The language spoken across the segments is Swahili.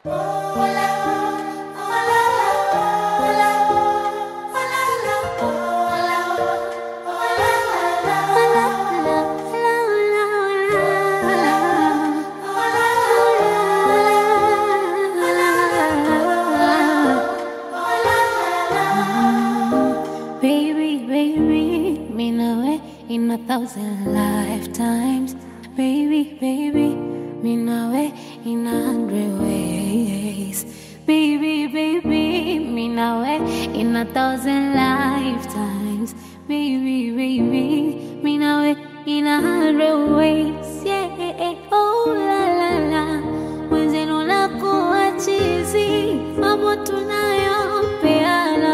In 1,000 lifetimes, baby, me now in 100 ways, baby, me now in 1,000 lifetimes, baby, me now in 100 ways, yeah, oh la la la, mwenzenu nakuwa chizi, mambo tunayopeana,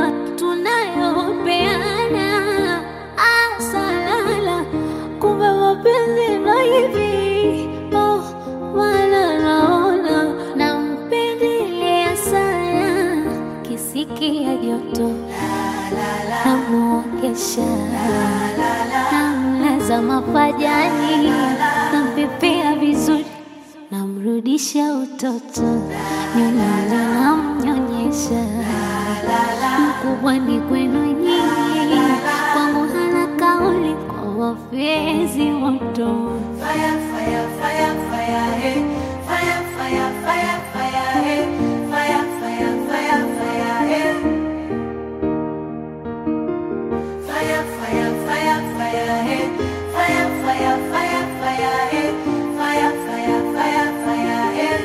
kumbe mapenzi na hivi, oh, wala naona nampendelea sana, kisikia joto namuokesha, namlaza mapajani, nampepea vizuri, namrudisha utoto, nyonyonya namnyonyesha, mkubwa ni kwenu nyinyi, kwangu hana kauli kwa wapenzi moto. Fire, fire, fire, fire, hey. Fire, fire, fire, fire, hey. Fire, fire, fire, fire, hey. Fire, fire, fire, fire, hey. Fire, fire, fire, fire, hey. Fire, fire, fire, fire, hey.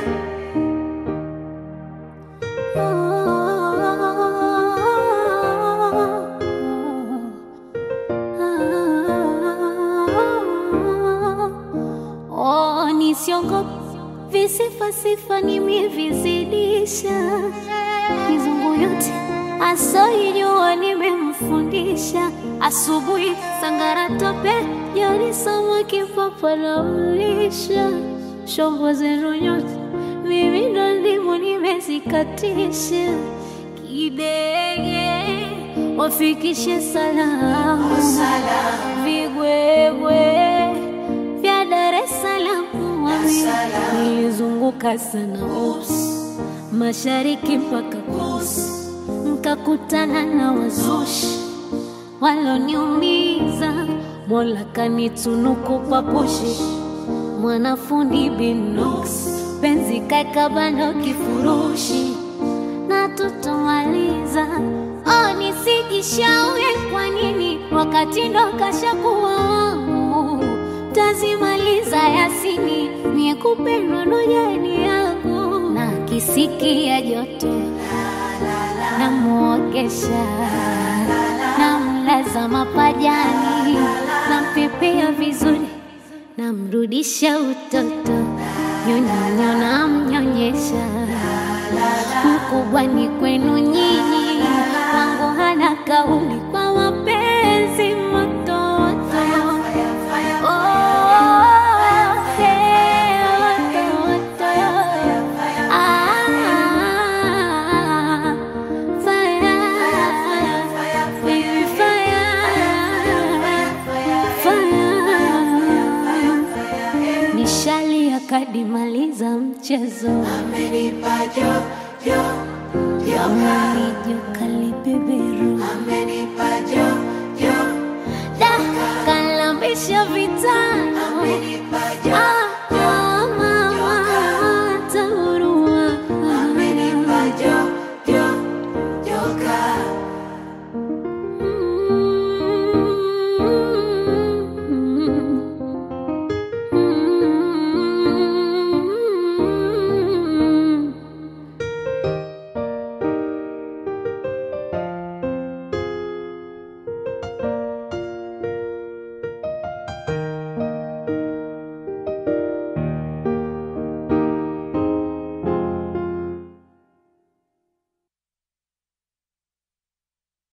Nisiongope visifa nimevizidisha, mizungu yote asoijua nimemfundisha, asubuhi sangara tope, jioni samaki papa na mlisha, shombo zenu nyote mimi ndo ndimo nimezikatisha, kidege wafikishe salamu, vigwegwe vya Dar es Salaam, nilizunguka sana mashariki mpaka kusi, nkakutana na wazushi waloniumiza, Mola kanitunuku papushi, mwanafundi Binox, penzi kakabando kifurushi, na tutomaliza, oh nisijishaue kwa nini, wakati ndo kashakuwa wangu, tazimaliza Yasini, mie kupendwa ndo jani yangu, na kisikia joto namuokesha, namlaza mapajani, nampepea vizuri, namrudisha utoto, nyonyonya namnyonyesha, mkubwa ni kwenu nyinyi, kwangu hana kauli kwa mapenzi moto. Kadimaliza mchezo, amenipa jo, jo, jo, jo, kalibebe